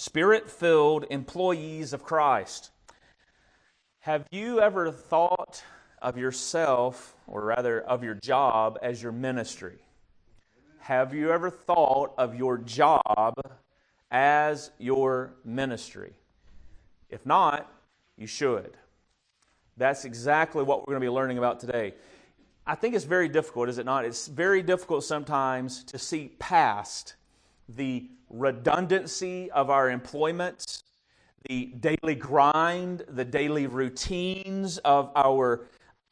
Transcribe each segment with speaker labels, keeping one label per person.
Speaker 1: Spirit-filled employees of Christ. Have you ever thought of yourself, or rather of your job, as your ministry? Have you ever thought of your job as your ministry? If not, you should. That's exactly what we're going to be learning about today. I think it's very difficult, is it not? It's very difficult sometimes to see past the redundancy of our employments, the daily grind, the daily routines of our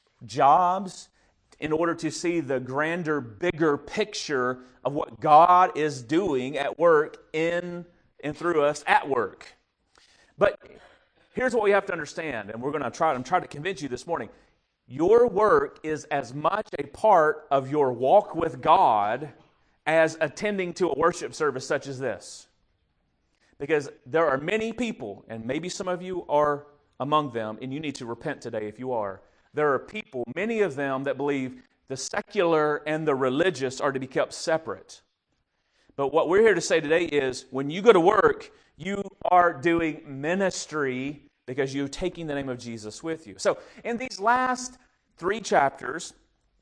Speaker 1: jobs, in order to see the grander, bigger picture of what God is doing at work in and through us at work. But here's what we have to understand, and I'm trying to convince you this morning. Your work is as much a part of your walk with God as attending to a worship service such as this. Because there are many people, and maybe some of you are among them, and you need to repent today if you are. There are people, many of them, that believe the secular and the religious are to be kept separate. But what we're here to say today is, when you go to work, you are doing ministry because you're taking the name of Jesus with you. So, in these last 3 chapters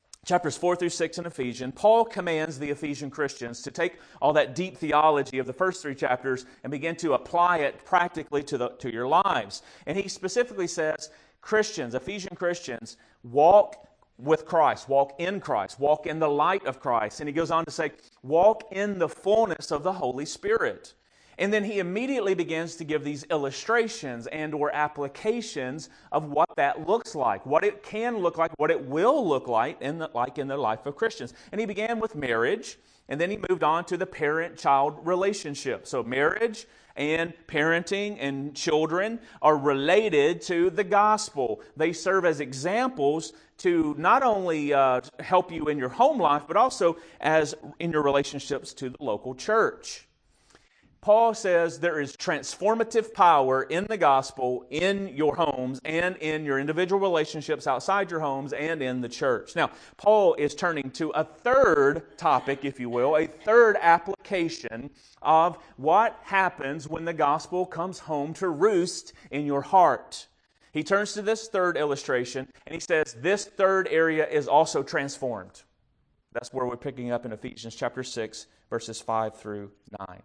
Speaker 1: 4 through 6 in Ephesians, Paul commands the Ephesian Christians to take all that deep theology of the first 3 chapters and begin to apply it practically to your lives. And he specifically says, Christians, Ephesian Christians, walk with Christ, walk in Christ, walk in the light of Christ. And he goes on to say, walk in the fullness of the Holy Spirit. And then he immediately begins to give these illustrations and or applications of what that looks like, what it can look like, what it will look like in the life of Christians. And he began with marriage, and then he moved on to the parent-child relationship. So marriage and parenting and children are related to the gospel. They serve as examples to not only help you in your home life, but also as in your relationships to the local church. Paul says there is transformative power in the gospel in your homes and in your individual relationships outside your homes and in the church. Now, Paul is turning to a third topic, if you will, a third application of what happens when the gospel comes home to roost in your heart. He turns to this third illustration and he says this third area is also transformed. That's where we're picking up in Ephesians chapter 6, verses 5 through 9.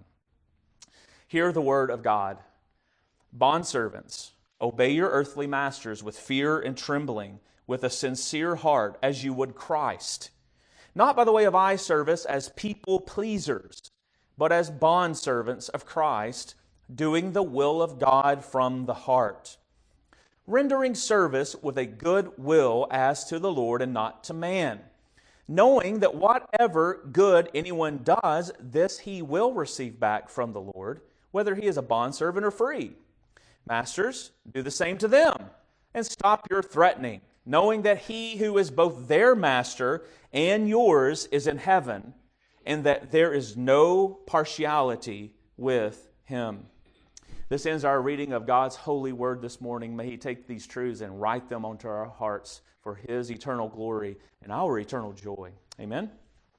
Speaker 1: Hear the word of God. Bondservants, obey your earthly masters with fear and trembling, with a sincere heart, as you would Christ. Not by the way of eye service as people pleasers, but as bondservants of Christ, doing the will of God from the heart. Rendering service with a good will as to the Lord and not to man. Knowing that whatever good anyone does, this he will receive back from the Lord, whether he is a bondservant or free. Masters, do the same to them, and stop your threatening, knowing that he who is both their master and yours is in heaven, and that there is no partiality with him. This ends our reading of God's holy word this morning. May he take these truths and write them onto our hearts for his eternal glory and our eternal joy. Amen.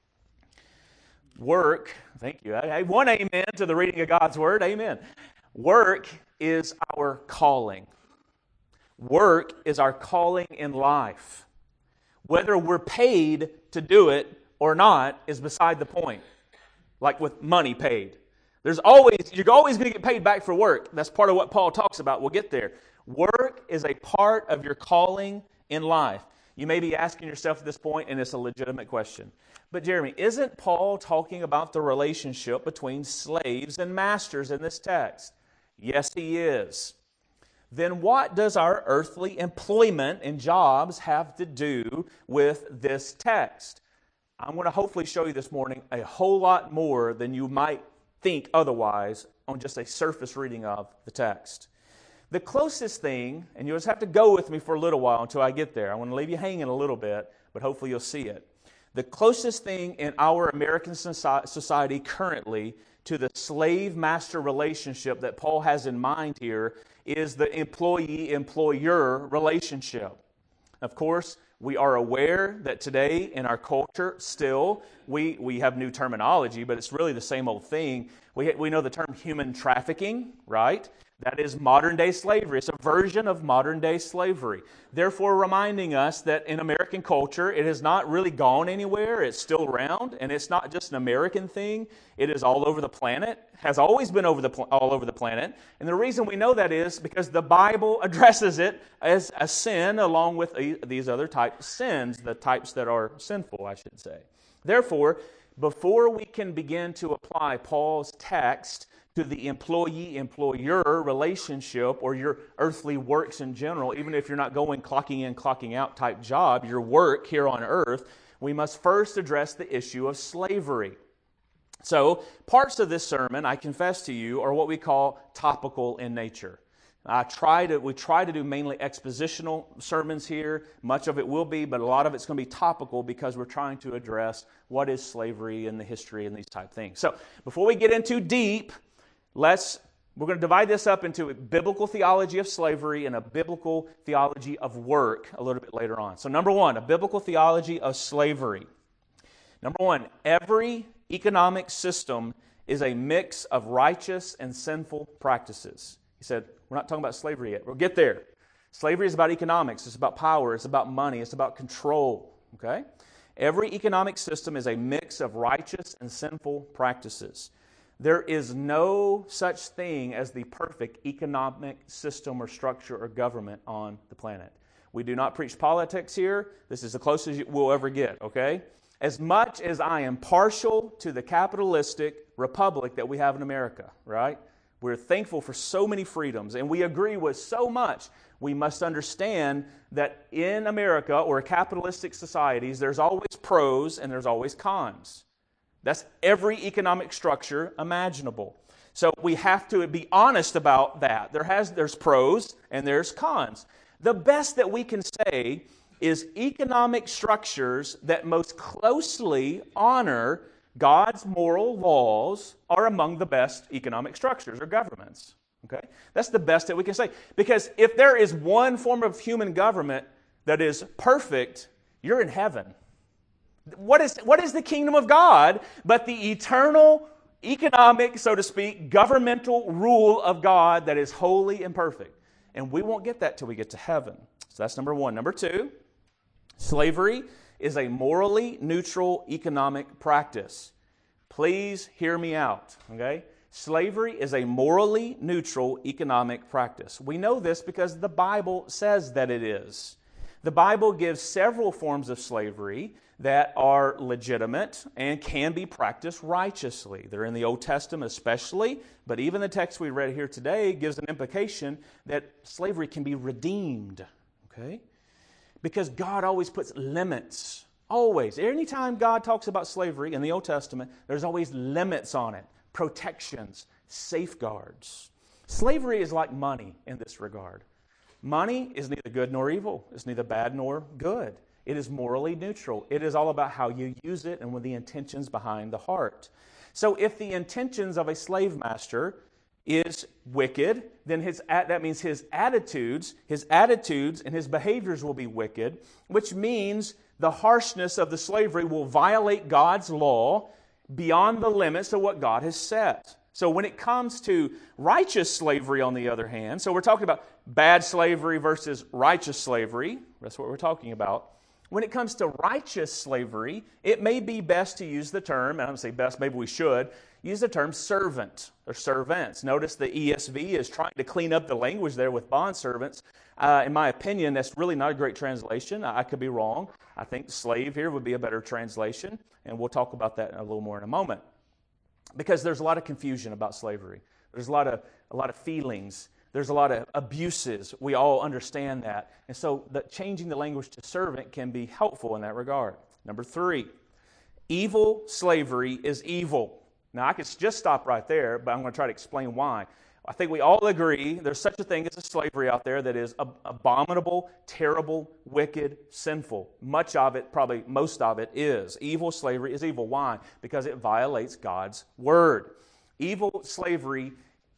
Speaker 1: Work, thank you. One amen to the reading of God's word. Amen. Work is our calling. Work is our calling in life. Whether we're paid to do it or not is beside the point. Like with money paid. You're always going to get paid back for work. That's part of what Paul talks about. We'll get there. Work is a part of your calling in life. You may be asking yourself at this point, and it's a legitimate question. But Jeremy, isn't Paul talking about the relationship between slaves and masters in this text? Yes, he is. Then what does our earthly employment and jobs have to do with this text? I'm going to hopefully show you this morning a whole lot more than you might think otherwise on just a surface reading of the text. The closest thing, and you'll just have to go with me for a little while until I get there. I want to leave you hanging a little bit, but hopefully you'll see it. The closest thing in our American society currently to the slave-master relationship that Paul has in mind here is the employee-employer relationship. Of course, we are aware that today in our culture still we have new terminology, but it's really the same old thing. We know the term human trafficking, right? That is modern-day slavery. It's a version of modern-day slavery. Therefore, reminding us that in American culture, it has not really gone anywhere. It's still around, and it's not just an American thing. It is all over the planet, has always been all over the planet. And the reason we know that is because the Bible addresses it as a sin along with these other types of sins, the types that are sinful, I should say. Therefore, before we can begin to apply Paul's text to the employee-employer relationship or your earthly works in general, even if you're not going clocking in, clocking out type job, your work here on earth, we must first address the issue of slavery. So, parts of this sermon, I confess to you, are what we call topical in nature. We try to do mainly expositional sermons here. Much of it will be, but a lot of it's going to be topical because we're trying to address what is slavery and the history and these type things. So, before we get into deep, we're going to divide this up into a biblical theology of slavery and a biblical theology of work a little bit later on. So number one, a biblical theology of slavery. Number one, every economic system is a mix of righteous and sinful practices. He said, we're not talking about slavery yet. We'll get there. Slavery is about economics. It's about power. It's about money. It's about control. Okay? Every economic system is a mix of righteous and sinful practices. There is no such thing as the perfect economic system or structure or government on the planet. We do not preach politics here. This is the closest we'll ever get, okay? As much as I am partial to the capitalistic republic that we have in America, right? We're thankful for so many freedoms, and we agree with so much. We must understand that in America or capitalistic societies, there's always pros and there's always cons. That's every economic structure imaginable. So we have to be honest about that. There's pros and there's cons. The best that we can say is economic structures that most closely honor God's moral laws are among the best economic structures or governments. Okay? That's the best that we can say. Because if there is one form of human government that is perfect, you're in heaven. What is the kingdom of God but the eternal, economic, so to speak, governmental rule of God that is holy and perfect? And we won't get that till we get to heaven. So that's number one. Number two, slavery is a morally neutral economic practice. Please hear me out, okay? Slavery is a morally neutral economic practice. We know this because the Bible says that it is. The Bible gives several forms of slavery that are legitimate and can be practiced righteously. They're in the Old Testament especially, but even the text we read here today gives an implication that slavery can be redeemed, okay? Because God always puts limits, always. Anytime God talks about slavery in the Old Testament, there's always limits on it, protections, safeguards. Slavery is like money in this regard. Money is neither good nor evil. It's neither bad nor good. It is morally neutral. It is all about how you use it and with the intentions behind the heart. So if the intentions of a slave master is wicked, then that means his attitudes and his behaviors will be wicked, which means the harshness of the slavery will violate God's law beyond the limits of what God has set. So when it comes to righteous slavery, on the other hand, so we're talking about bad slavery versus righteous slavery. That's what we're talking about. When it comes to righteous slavery, it may be best to use the term, and I don't say best, maybe we should, use the term servant or servants. Notice the ESV is trying to clean up the language there with bondservants. In my opinion, that's really not a great translation. I could be wrong. I think slave here would be a better translation, and we'll talk about that a little more in a moment. Because there's a lot of confusion about slavery. There's a lot of feelings. There's a lot of abuses. We all understand that. And so changing the language to servant can be helpful in that regard. Number 3, evil slavery is evil. Now, I could just stop right there, but I'm going to try to explain why. I think we all agree there's such a thing as a slavery out there that is abominable, terrible, wicked, sinful. Much of it, probably most of it, is. Evil slavery is evil. Why? Because it violates God's word. Evil slavery,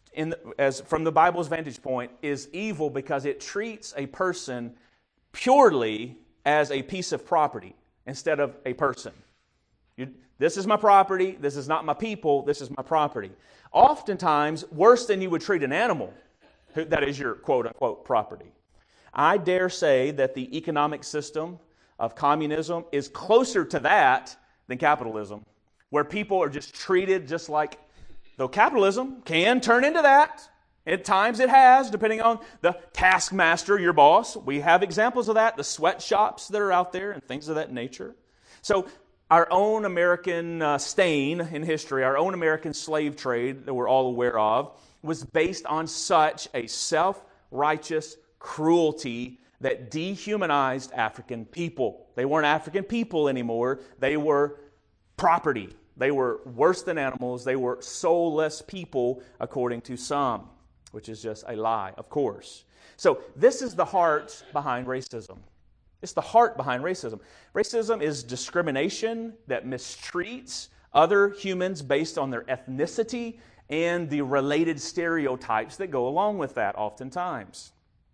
Speaker 1: from the Bible's vantage point, is evil because it treats a person purely as a piece of property instead of a person. This is my property. This is not my people. This is my property. Oftentimes, worse than you would treat an animal, that is your quote-unquote property. I dare say that the economic system of communism is closer to that than capitalism, where people are just treated just like, though capitalism can turn into that. At times it has, depending on the taskmaster, your boss. We have examples of that, the sweatshops that are out there and things of that nature. So our own American stain in history, our own American slave trade that we're all aware of, was based on such a self-righteous cruelty that dehumanized African people. They weren't African people anymore. They were property. They were worse than animals. They were soulless people, according to some, which is just a lie, of course. So this is the heart behind racism. It's the heart behind racism. Racism is discrimination that mistreats other humans based on their ethnicity and the related stereotypes that go along with that oftentimes.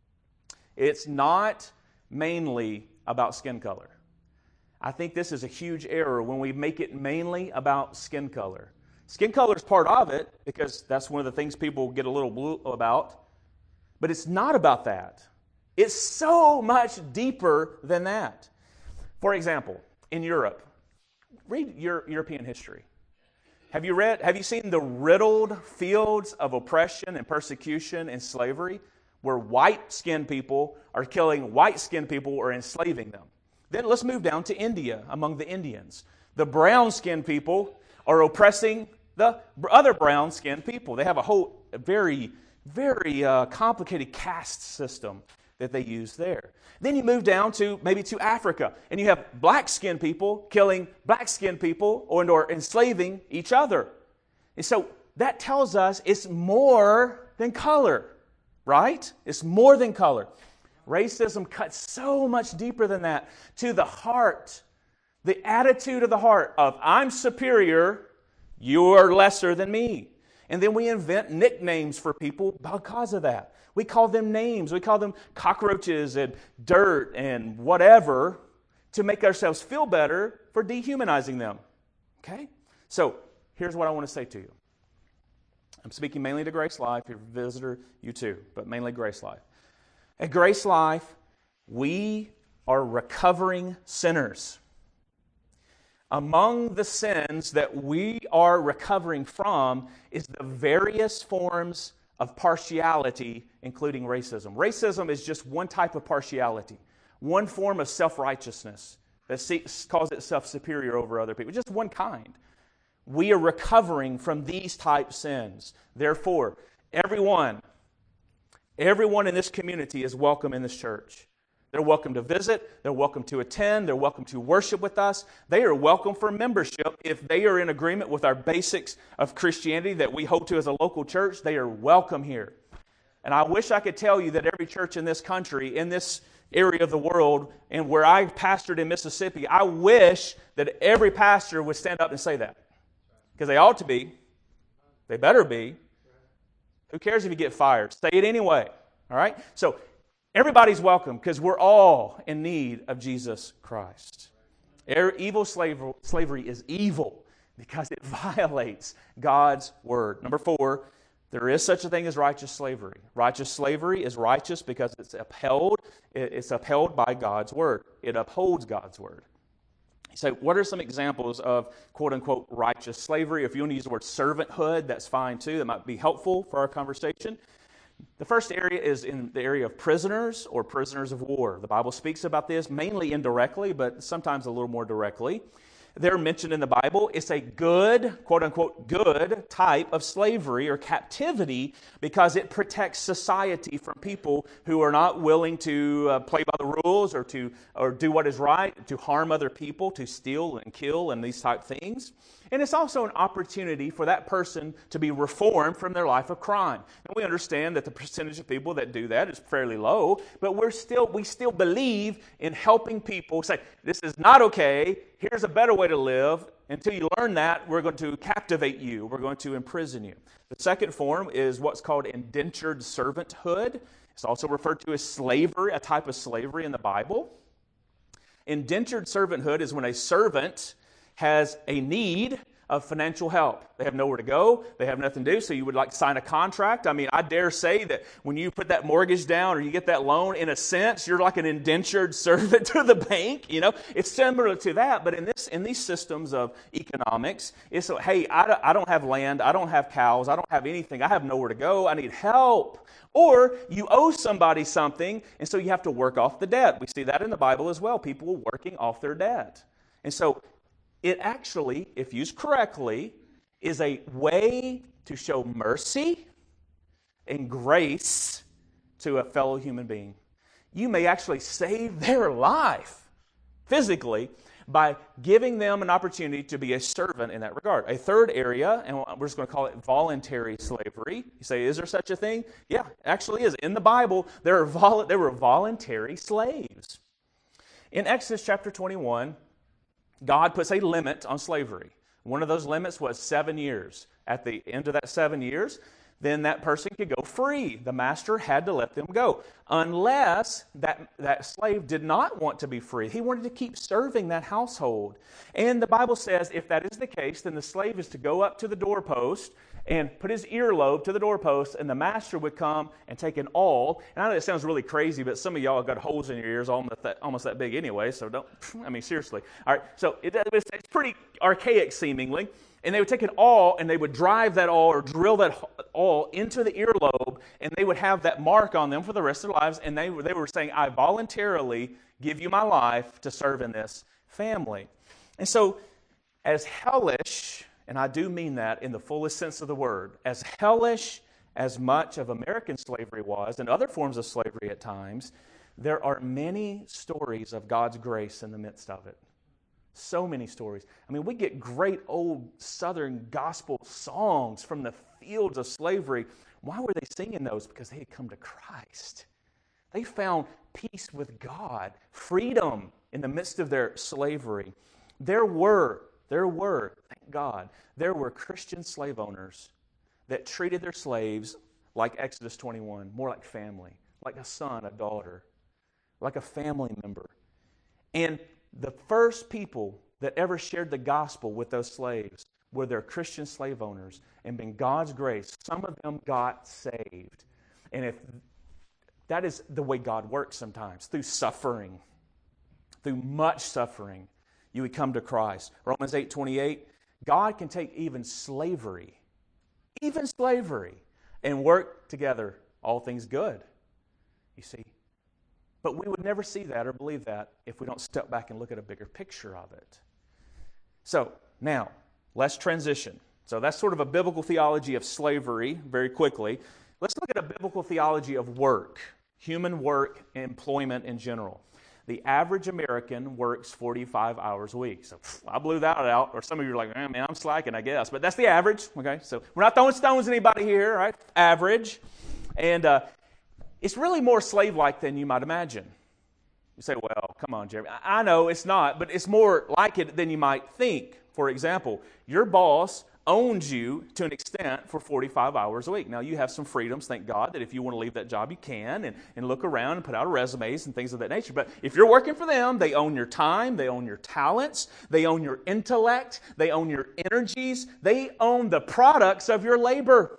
Speaker 1: It's not mainly about skin color. I think this is a huge error when we make it mainly about skin color. Skin color is part of it because that's one of the things people get a little blue about. But it's not about that. It's so much deeper than that. For example, in Europe, read European history. Have you seen the riddled fields of oppression and persecution and slavery where white-skinned people are killing white-skinned people or enslaving them? Then let's move down to India, among the Indians. The brown-skinned people are oppressing the other brown-skinned people. They have a very, very complicated caste system that they use there. Then you move down to maybe to Africa, and you have black-skinned people killing black-skinned people or enslaving each other. And so that tells us it's more than color, right? It's more than color. Racism cuts so much deeper than that to the heart, the attitude of the heart of I'm superior, you are lesser than me. And then we invent nicknames for people because of that. We call them names. We call them cockroaches and dirt and whatever to make ourselves feel better for dehumanizing them. Okay? So here's what I want to say to you. I'm speaking mainly to Grace Life. If you're a visitor, you too, but mainly Grace Life. At Grace Life, we are recovering sinners. Among the sins that we are recovering from is the various forms of partiality, including racism. Racism is just one type of partiality, one form of self-righteousness that calls itself superior over other people, just one kind. We are recovering from these type sins. Therefore, everyone in this community is welcome in this church. They're welcome to visit. They're welcome to attend. They're welcome to worship with us. They are welcome for membership. If they are in agreement with our basics of Christianity that we hold to as a local church, they are welcome here. And I wish I could tell you that every church in this country, in this area of the world, and where I pastored in Mississippi, I wish that every pastor would stand up and say that. Because they ought to be. They better be. Who cares if you get fired? Say it anyway. All right? So, everybody's welcome because we're all in need of Jesus Christ. Evil slavery is evil because it violates God's word. Number 4, there is such a thing as righteous slavery. Righteous slavery is righteous because it's upheld by God's word. It upholds God's word. So what are some examples of quote-unquote righteous slavery? If you want to use the word servanthood, that's fine too. That might be helpful for our conversation. The first area is in the area of prisoners or prisoners of war. The Bible speaks about this mainly indirectly, but sometimes a little more directly. They're mentioned in the Bible. It's a good, quote-unquote, good type of slavery or captivity because it protects society from people who are not willing to play by the rules or do what is right, to harm other people, to steal and kill and these type things. And it's also an opportunity for that person to be reformed from their life of crime. And we understand that the percentage of people that do that is fairly low, but we still believe in helping people say, this is not okay, here's a better way to live. Until you learn that, we're going to captivate you, we're going to imprison you. The second form is what's called indentured servanthood. It's also referred to as slavery, a type of slavery in the Bible. Indentured servanthood is when a servant has a need of financial help. They have nowhere to go. They have nothing to do. So you would like to sign a contract. I mean, I dare say that when you put that mortgage down or you get that loan, in a sense, you're like an indentured servant to the bank. You know, it's similar to that. But in these systems of economics, it's so, hey, I don't have land. I don't have cows. I don't have anything. I have nowhere to go. I need help. Or you owe somebody something, and so you have to work off the debt. We see that in the Bible as well. People working off their debt. And so it actually, if used correctly, is a way to show mercy and grace to a fellow human being. You may actually save their life physically by giving them an opportunity to be a servant in that regard. A third area, and we're just going to call it voluntary slavery. You say, is there such a thing? Yeah, actually is. In the Bible, there were voluntary slaves. In Exodus chapter 21, God puts a limit on slavery. One of those limits was 7 years. At the end of that 7 years, then that person could go free. The master had to let them go. Unless that slave did not want to be free. He wanted to keep serving that household. And the Bible says if that is the case, then the slave is to go up to the doorpost and put his earlobe to the doorpost, and the master would come and take an awl. And I know it sounds really crazy, but some of y'all have got holes in your ears almost that big anyway, so seriously. All right, so it's pretty archaic seemingly. And they would take an awl and they would drive that awl or drill that awl into the earlobe, and they would have that mark on them for the rest of their lives. And they were saying, I voluntarily give you my life to serve in this family. And so as hellish, and I do mean that in the fullest sense of the word, as hellish as much of American slavery was, and other forms of slavery at times, there are many stories of God's grace in the midst of it. So many stories. I mean, we get great old Southern gospel songs from the fields of slavery. Why were they singing those? Because they had come to Christ. They found peace with God, freedom in the midst of their slavery. There were, thank God, there were Christian slave owners that treated their slaves like Exodus 21, more like family, like a son, a daughter, like a family member. And the first people that ever shared the gospel with those slaves were their Christian slave owners. And in God's grace, some of them got saved. And if that is the way God works sometimes, through suffering, through much suffering, you would come to Christ. Romans 8:28, God can take even slavery, and work together all things good. You see? But we would never see that or believe that if we don't step back and look at a bigger picture of it. So, now, let's transition. So that's sort of a biblical theology of slavery, very quickly. Let's look at a biblical theology of work, human work, and employment in general. The average American works 45 hours a week. So I blew that out. Or some of you are like, man, I'm slacking, I guess. But that's the average, okay? So we're not throwing stones at anybody here, right? Average. And it's really more slave-like than you might imagine. You say, well, come on, Jeremy. I know it's not, but it's more like it than you might think. For example, your boss owns you to an extent for 45 hours a week. Now, you have some freedoms, thank God, that if you want to leave that job, you can, and look around and put out resumes and things of that nature. But if you're working for them, they own your time, they own your talents, they own your intellect, they own your energies, they own the products of your labor.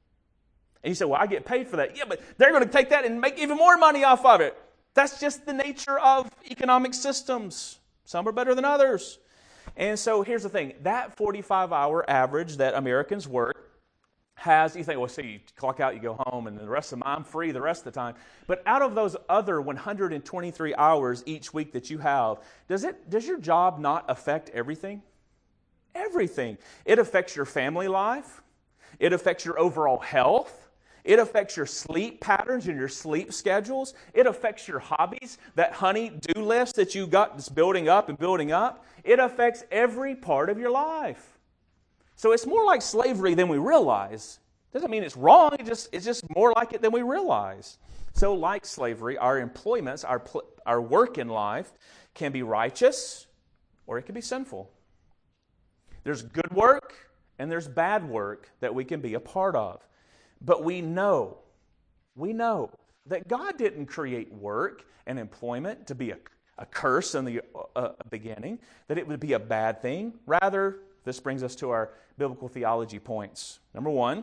Speaker 1: And you say, well, I get paid for that. Yeah, but they're going to take that and make even more money off of it. That's just the nature of economic systems. Some are better than others. And so here's the thing. That 45-hour average that Americans work has, you think, well, see, you clock out, you go home, and the rest of them, I'm free the rest of the time. But out of those other 123 hours each week that you have, does your job not affect everything? Everything. It affects your family life. It affects your overall health. It affects your sleep patterns and your sleep schedules. It affects your hobbies, that honey-do list that you got that's building up and building up. It affects every part of your life. So it's more like slavery than we realize. Doesn't mean it's wrong, it's just more like it than we realize. So like slavery, our employments, our work in life can be righteous or it can be sinful. There's good work and there's bad work that we can be a part of. But we know that God didn't create work and employment to be a curse in the beginning, that it would be a bad thing. Rather, this brings us to our biblical theology points. Number one,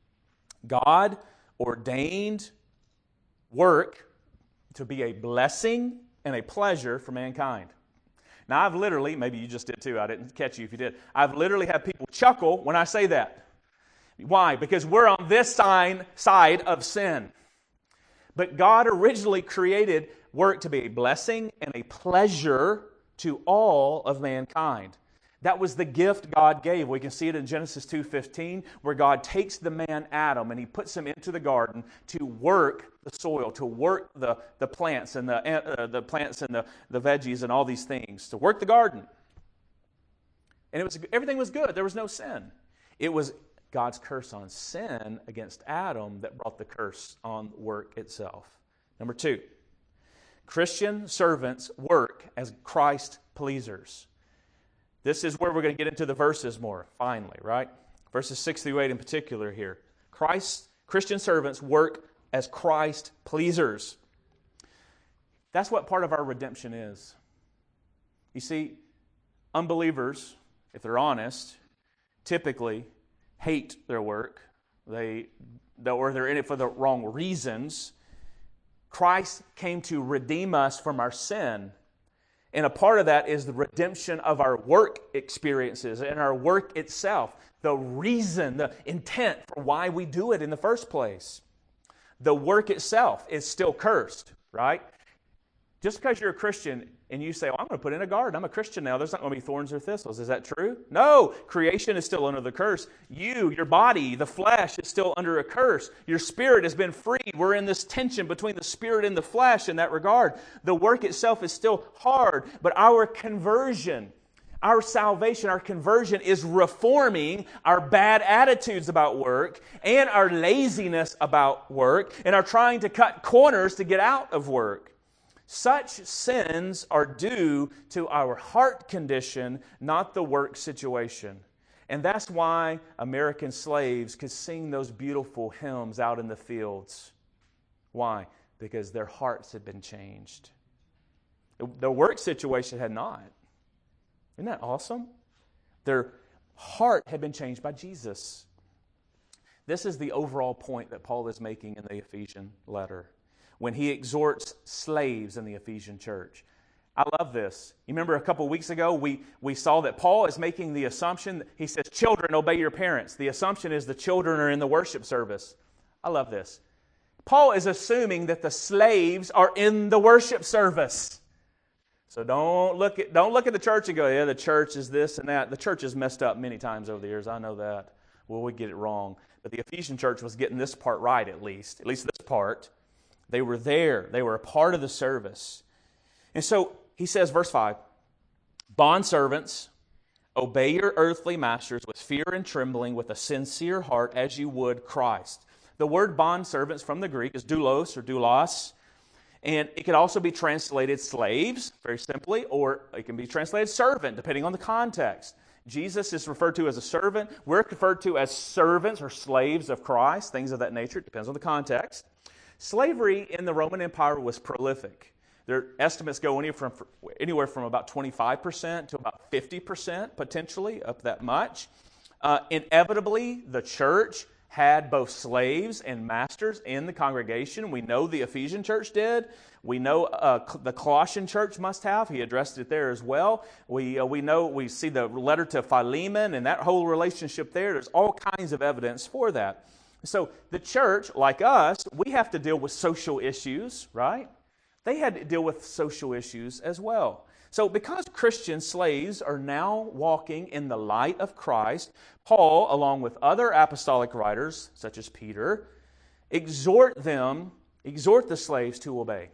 Speaker 1: God ordained work to be a blessing and a pleasure for mankind. Now, I've literally, maybe you just did too, I didn't catch you if you did. I've literally had people chuckle when I say that. Why? Because we're on this side of sin. But God originally created work to be a blessing and a pleasure to all of mankind. That was the gift God gave. We can see it in Genesis 2:15, where God takes the man Adam and He puts him into the garden to work the soil, to work the plants and the plants and the veggies and all these things, to work the garden. And everything was good. There was no sin. It was God's curse on sin against Adam that brought the curse on work itself. Number two, Christian servants work as Christ pleasers. This is where we're going to get into the verses more, finally, right? Verses 6 through 8 in particular here. Christian servants work as Christ pleasers. That's what part of our redemption is. You see, unbelievers, if they're honest, typically hate their work. Or they're in it for the wrong reasons. Christ came to redeem us from our sin. And a part of that is the redemption of our work experiences and our work itself. The reason, the intent for why we do it in the first place. The work itself is still cursed, right? Just because you're a Christian and you say, I'm going to put in a garden. I'm a Christian now. There's not going to be thorns or thistles. Is that true? No. Creation is still under the curse. Your body, the flesh, is still under a curse. Your spirit has been freed. We're in this tension between the spirit and the flesh in that regard. The work itself is still hard, but our conversion, our salvation, our conversion is reforming our bad attitudes about work and our laziness about work and our trying to cut corners to get out of work. Such sins are due to our heart condition, not the work situation. And that's why American slaves could sing those beautiful hymns out in the fields. Why? Because their hearts had been changed. The work situation had not. Isn't that awesome? Their heart had been changed by Jesus. This is the overall point that Paul is making in the Ephesian letter when he exhorts slaves in the Ephesian church. I love this. You remember a couple weeks ago, we saw that Paul is making the assumption, he says, children, obey your parents. The assumption is the children are in the worship service. I love this. Paul is assuming that the slaves are in the worship service. So don't look at the church and go, yeah, the church is this and that. The church has messed up many times over the years. I know that. Well, we get it wrong. But the Ephesian church was getting this part right at least this part. They were there. They were a part of the service. And so he says, verse 5, bondservants, obey your earthly masters with fear and trembling, with a sincere heart, as you would Christ. The word bondservants from the Greek is doulos or doulos. And it could also be translated slaves, very simply, or it can be translated servant, depending on the context. Jesus is referred to as a servant. We're referred to as servants or slaves of Christ, things of that nature. It depends on the context. Slavery in the Roman Empire was prolific. Their estimates go anywhere from about 25% to about 50%, potentially, up that much. Inevitably, the church had both slaves and masters in the congregation. We know the Ephesian church did. We know the Colossian church must have. He addressed it there as well. We see the letter to Philemon and that whole relationship there. There's all kinds of evidence for that. So the church, like us, we have to deal with social issues, right? They had to deal with social issues as well. So because Christian slaves are now walking in the light of Christ, Paul, along with other apostolic writers, such as Peter, exhort the slaves to obey.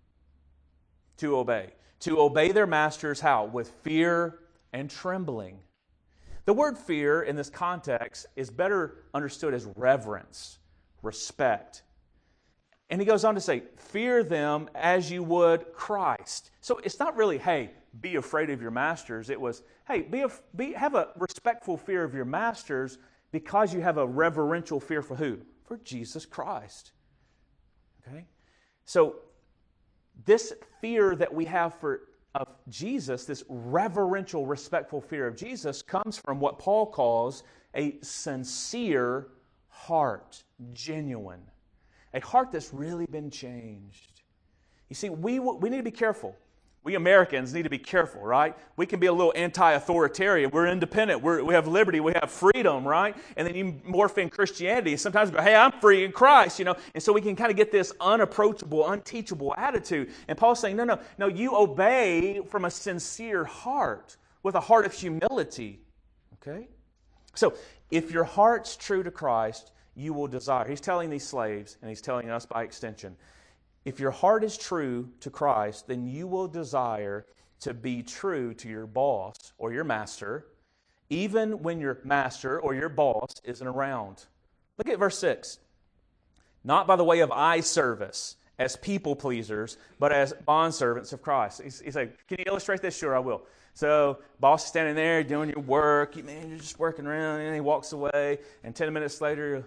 Speaker 1: To obey. To obey their masters how? With fear and trembling. The word fear in this context is better understood as reverence, respect. And he goes on to say, fear them as you would Christ. So it's not really, hey, be afraid of your masters. It was, hey, have a respectful fear of your masters because you have a reverential fear for who? For Jesus Christ. Okay? So this fear that we have of Jesus, this reverential, respectful fear of Jesus, comes from what Paul calls a sincere heart, genuine. A heart that's really been changed. You see, we need to be careful. We Americans need to be careful, right? We can be a little anti-authoritarian. We're independent. We have liberty. We have freedom, right? And then you morph in Christianity. Sometimes we go, hey, I'm free in Christ, you know. And so we can kind of get this unapproachable, unteachable attitude. And Paul's saying, no, you obey from a sincere heart, with a heart of humility, okay? So if your heart's true to Christ, you will desire. He's telling these slaves, and he's telling us by extension, if your heart is true to Christ, then you will desire to be true to your boss or your master, even when your master or your boss isn't around. Look at verse 6. Not by the way of eye service as people pleasers, but as bondservants of Christ. He's like, can you illustrate this? Sure, I will. So, boss is standing there doing your work. You're just working around, and he walks away, and 10 minutes later,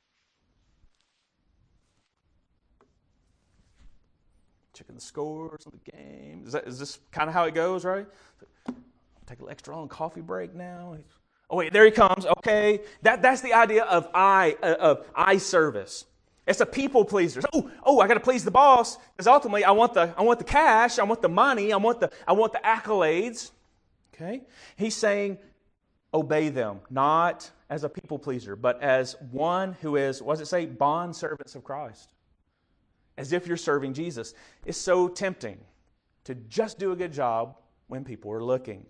Speaker 1: checking the scores of the game. Is this kind of how it goes, right? Take an extra long coffee break now. Oh wait, there he comes. Okay, that's the idea of eye service. It's a people pleaser. Oh, I got to please the boss because ultimately I want the cash, I want the money, I want the accolades. Okay, he's saying obey them, not as a people pleaser, but as one who is, what does it say, bond servants of Christ. As if you're serving Jesus. It's so tempting to just do a good job when people are looking.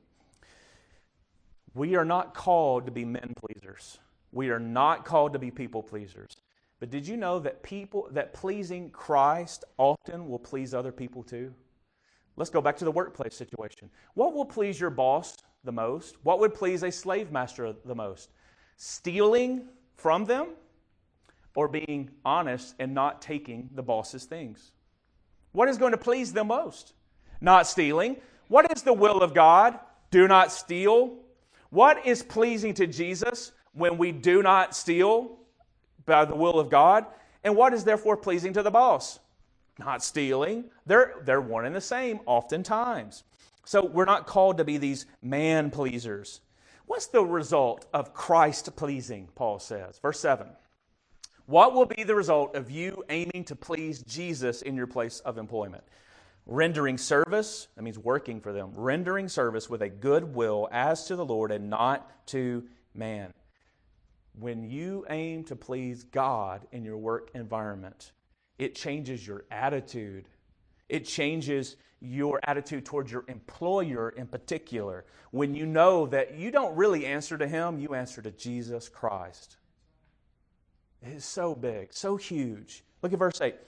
Speaker 1: We are not called to be men pleasers. We are not called to be people pleasers. But did you know that pleasing Christ often will please other people too? Let's go back to the workplace situation. What will please your boss the most? What would please a slave master the most? Stealing from them? Or being honest and not taking the boss's things? What is going to please them most? Not stealing. What is the will of God? Do not steal. What is pleasing to Jesus when we do not steal by the will of God? And what is therefore pleasing to the boss? Not stealing. They're one and the same oftentimes. So we're not called to be these man pleasers. What's the result of Christ pleasing, Paul says? Verse 7. What will be the result of you aiming to please Jesus in your place of employment? Rendering service, that means working for them, rendering service with a good will as to the Lord and not to man. When you aim to please God in your work environment, it changes your attitude. It changes your attitude towards your employer in particular. When you know that you don't really answer to him, you answer to Jesus Christ. It is so big, so huge. Look at verse 8.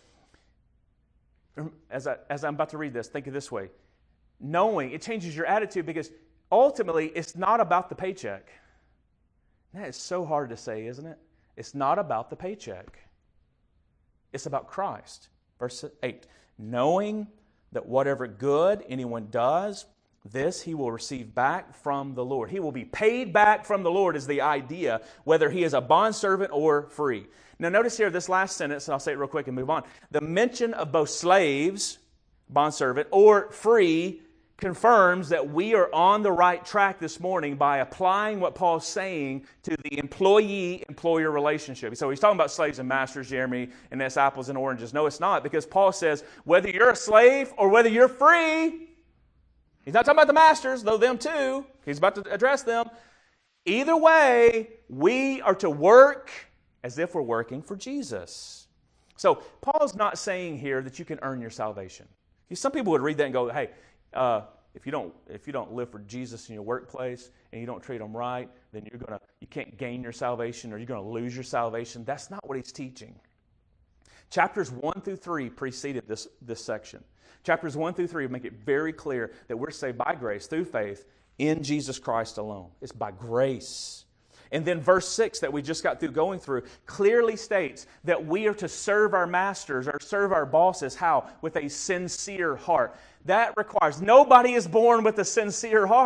Speaker 1: As I'm about to read this, think of it this way. Knowing, it changes your attitude because ultimately it's not about the paycheck. That is so hard to say, isn't it? It's not about the paycheck. It's about Christ. Verse 8. Knowing that whatever good anyone does, this he will receive back from the Lord. He will be paid back from the Lord is the idea, whether he is a bondservant or free. Now notice here this last sentence, and I'll say it real quick and move on. The mention of both slaves, bondservant, or free confirms that we are on the right track this morning by applying what Paul's saying to the employee-employer relationship. So he's talking about slaves and masters, Jeremy, and that's apples and oranges. No, it's not, because Paul says whether you're a slave or whether you're free, he's not talking about the masters, though them too. He's about to address them. Either way, we are to work as if we're working for Jesus. So Paul's not saying here that you can earn your salvation. Some people would read that and go, hey, if you don't live for Jesus in your workplace and you don't treat them right, then you can't gain your salvation or you're going to lose your salvation. That's not what he's teaching. Chapters 1 through 3 preceded this section. Chapters 1 through 3 make it very clear that we're saved by grace through faith in Jesus Christ alone. It's by grace. And then verse 6 that we just got through going through clearly states that we are to serve our masters or serve our bosses. How? With a sincere heart. That requires, nobody is born with a sincere heart.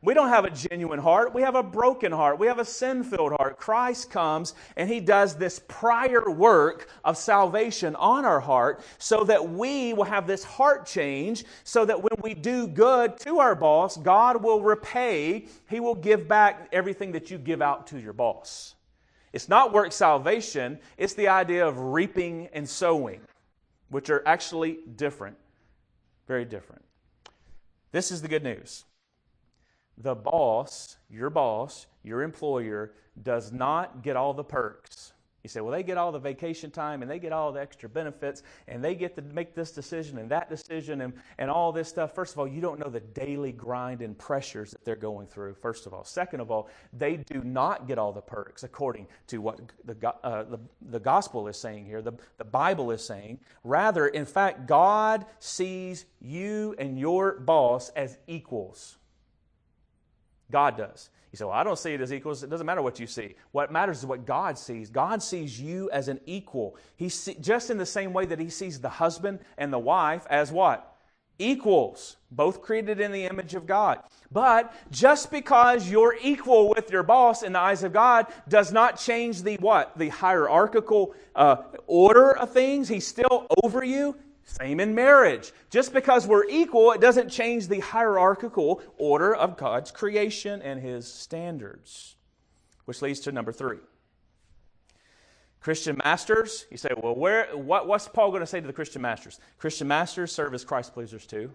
Speaker 1: We don't have a genuine heart. We have a broken heart. We have a sin-filled heart. Christ comes and He does this prior work of salvation on our heart so that we will have this heart change, so that when we do good to our boss, God will repay. He will give back everything that you give out to your boss. It's not work salvation. It's the idea of reaping and sowing, which are actually different, very different. This is the good news. The boss, your employer, does not get all the perks. You say, well, they get all the vacation time and they get all the extra benefits and they get to make this decision and that decision and all this stuff. First of all, you don't know the daily grind and pressures that they're going through, first of all. Second of all, they do not get all the perks according to what the gospel is saying here, the Bible is saying. Rather, in fact, God sees you and your boss as equals. God does. You say, well, I don't see it as equals. It doesn't matter what you see. What matters is what God sees. God sees you as an equal. Just in the same way that He sees the husband and the wife as what? Equals. Both created in the image of God. But just because you're equal with your boss in the eyes of God does not change the what? The hierarchical order of things. He's still over you. Same in marriage. Just because we're equal, it doesn't change the hierarchical order of God's creation and His standards. Which leads to number 3. Christian masters. You say, well, what's Paul going to say to the Christian masters? Christian masters serve as Christ pleasers too.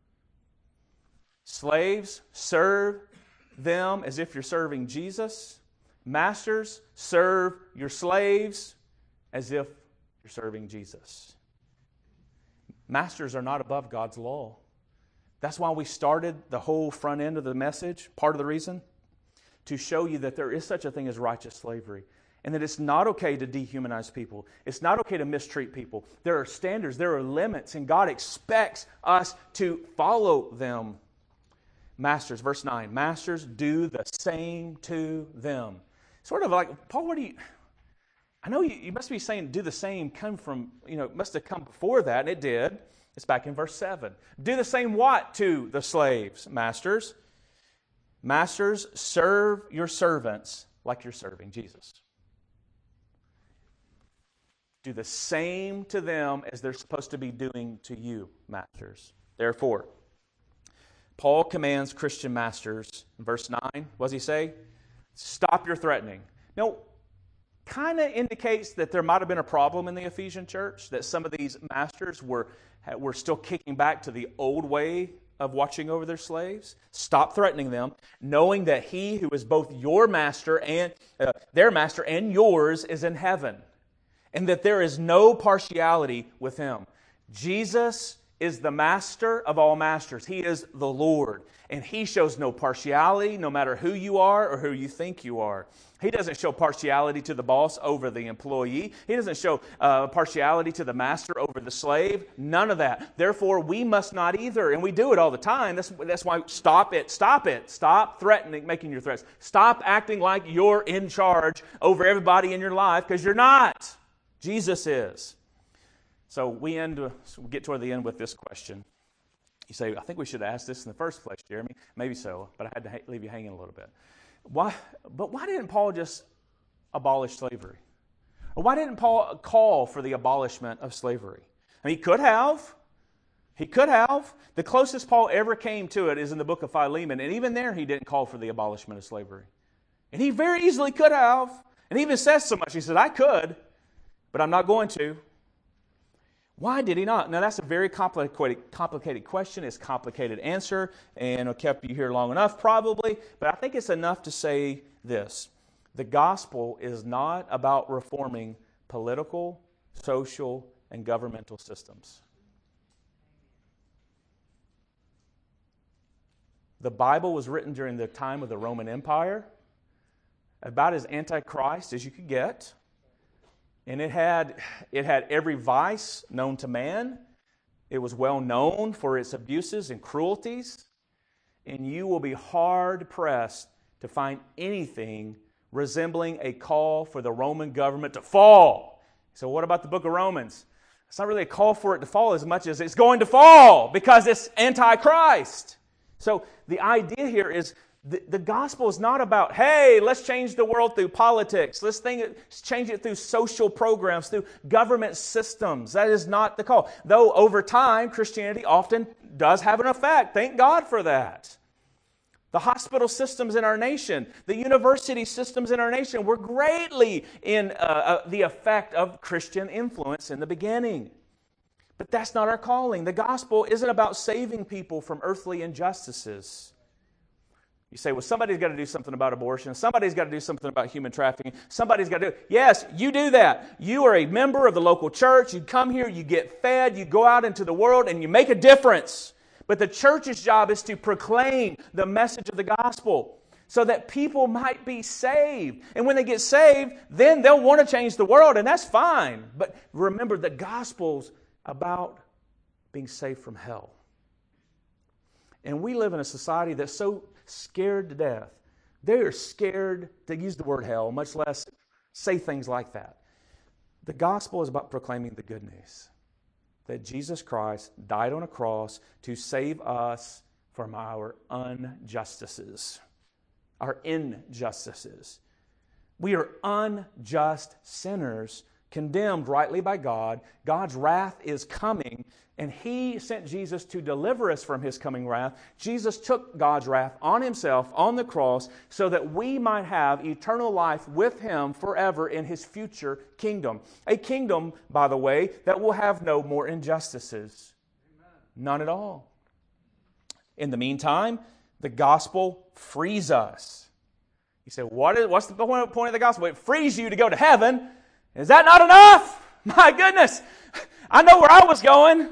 Speaker 1: Slaves, serve them as if you're serving Jesus. Masters, serve your slaves as if you're serving Jesus. Masters are not above God's law. That's why we started the whole front end of the message, part of the reason, to show you that there is such a thing as righteous slavery and that it's not okay to dehumanize people. It's not okay to mistreat people. There are standards, there are limits, and God expects us to follow them. Masters, verse 9, masters, do the same to them. Sort of like, Paul, I know you must be saying do the same it must have come before that, and it did. It's back in verse 7. Do the same what to the slaves, masters? Masters, serve your servants like you're serving Jesus. Do the same to them as they're supposed to be doing to you, masters. Therefore, Paul commands Christian masters, in verse 9, what does he say? Stop your threatening. Now, kind of indicates that there might have been a problem in the Ephesian church, that some of these masters were still kicking back to the old way of watching over their slaves. Stop threatening them, knowing that He who is both your master and their master and yours is in heaven, and that there is no partiality with Him. Jesus is the master of all masters. He is the Lord, and He shows no partiality no matter who you are or who you think you are. He doesn't show partiality to the boss over the employee. He doesn't show partiality to the master over the slave. None of that. Therefore, we must not either. And we do it all the time. That's why stop it. Stop it. Stop threatening, making your threats. Stop acting like you're in charge over everybody in your life, because you're not. Jesus is. So we get toward the end with this question. You say, I think we should have asked this in the first place, Jeremy. Maybe so, but I had to leave you hanging a little bit. Why didn't Paul just abolish slavery? Or why didn't Paul call for the abolishment of slavery? I mean, he could have. He could have. The closest Paul ever came to it is in the book of Philemon, and even there he didn't call for the abolishment of slavery. And he very easily could have. And he even says so much. He said, I could, but I'm not going to. Why did he not? Now, that's a very complicated question. It's a complicated answer, and it kept you here long enough, probably. But I think it's enough to say this. The gospel is not about reforming political, social, and governmental systems. The Bible was written during the time of the Roman Empire, about as antichrist as you could get. And it had every vice known to man. It was well known for its abuses and cruelties. And you will be hard-pressed to find anything resembling a call for the Roman government to fall. So what about the book of Romans? It's not really a call for it to fall as much as it's going to fall because it's antichrist. So the idea here is The gospel is not about, hey, let's change the world through politics. Let's change it through social programs, through government systems. That is not the call. Though over time, Christianity often does have an effect. Thank God for that. The hospital systems in our nation, the university systems in our nation were greatly in the effect of Christian influence in the beginning. But that's not our calling. The gospel isn't about saving people from earthly injustices. You say, well, somebody's got to do something about abortion. Somebody's got to do something about human trafficking. Somebody's got to do it. Yes, you do that. You are a member of the local church. You come here, you get fed, you go out into the world, and you make a difference. But the church's job is to proclaim the message of the gospel so that people might be saved. And when they get saved, then they'll want to change the world, and that's fine. But remember, the gospel's about being saved from hell. And we live in a society that's so scared to death. They are scared to use the word hell, much less say things like that. The gospel is about proclaiming the good news that Jesus Christ died on a cross to save us from our injustices. Our injustices. We are unjust sinners, condemned rightly by God. God's wrath is coming, and He sent Jesus to deliver us from His coming wrath. Jesus took God's wrath on Himself on the cross so that we might have eternal life with Him forever in His future kingdom. A kingdom, by the way, that will have no more injustices. Amen. None at all. In the meantime, the gospel frees us. You say, what's the point of the gospel? It frees you to go to heaven. Is that not enough? My goodness. I know where I was going.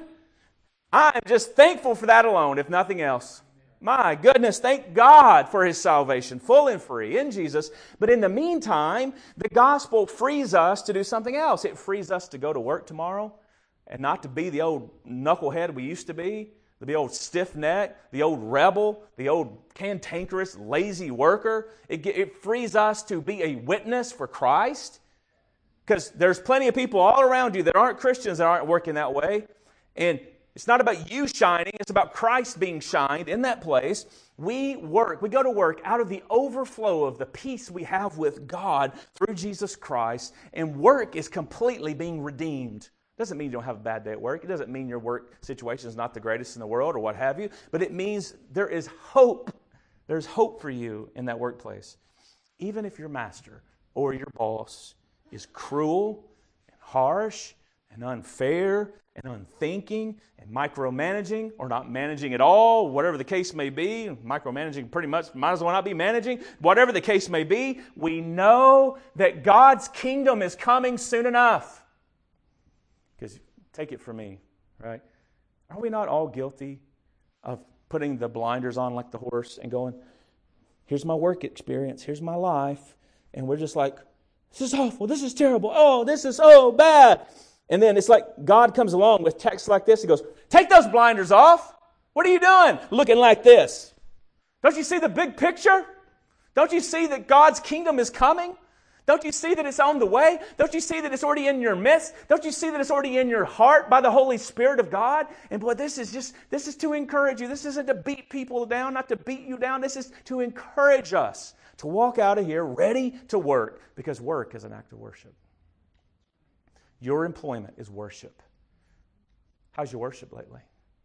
Speaker 1: I am just thankful for that alone, if nothing else. My goodness, thank God for His salvation, full and free in Jesus. But in the meantime, the gospel frees us to do something else. It frees us to go to work tomorrow and not to be the old knucklehead we used to be, the old stiff neck, the old rebel, the old cantankerous, lazy worker. It frees us to be a witness for Christ. Because there's plenty of people all around you that aren't Christians that aren't working that way. And it's not about you shining. It's about Christ being shined in that place. We go to work out of the overflow of the peace we have with God through Jesus Christ. And work is completely being redeemed. Doesn't mean you don't have a bad day at work. It doesn't mean your work situation is not the greatest in the world or what have you. But it means there is hope. There's hope for you in that workplace. Even if your master or your boss is cruel and harsh and unfair and unthinking and micromanaging or not managing at all, whatever the case may be. Micromanaging pretty much might as well not be managing. Whatever the case may be, we know that God's kingdom is coming soon enough. Because take it from me, right? Are we not all guilty of putting the blinders on like the horse and going, here's my work experience, here's my life, and we're just like, this is awful, this is terrible, oh, this is so bad. And then it's like God comes along with texts like this. He goes, take those blinders off. What are you doing? Looking like this. Don't you see the big picture? Don't you see that God's kingdom is coming? Don't you see that it's on the way? Don't you see that it's already in your midst? Don't you see that it's already in your heart by the Holy Spirit of God? And boy, this is to encourage you. This isn't to beat people down, not to beat you down. This is to encourage us to walk out of here ready to work, because work is an act of worship. Your employment is worship. How's your worship lately?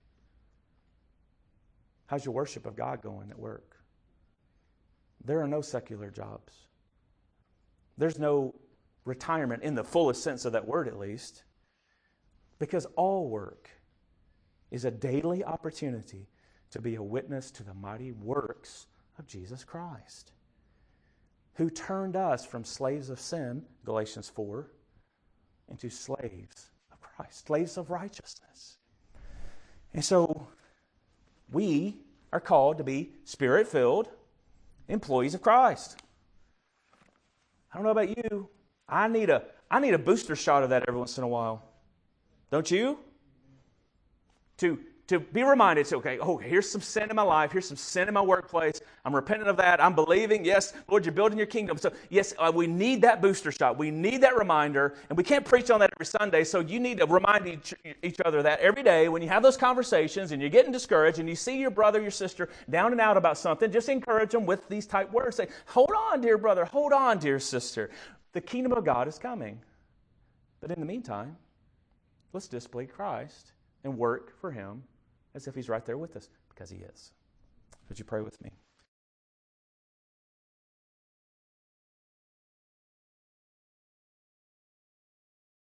Speaker 1: How's your worship of God going at work? There are no secular jobs. There's no retirement in the fullest sense of that word, at least, because all work is a daily opportunity to be a witness to the mighty works of Jesus Christ, who turned us from slaves of sin, Galatians 4, into slaves of Christ, slaves of righteousness. And so we are called to be Spirit-filled employees of Christ. I don't know about you. I need a booster shot of that every once in a while. Don't you? To to be reminded, to, okay, oh, here's some sin in my life. Here's some sin in my workplace. I'm repentant of that. I'm believing. Yes, Lord, you're building your kingdom. So, yes, we need that booster shot. We need that reminder. And we can't preach on that every Sunday. So you need to remind each other that every day when you have those conversations and you're getting discouraged and you see your brother, your sister down and out about something, just encourage them with these type words. Say, hold on, dear brother. Hold on, dear sister. The kingdom of God is coming. But in the meantime, let's display Christ and work for Him as if He's right there with us, because He is. Would you pray with me?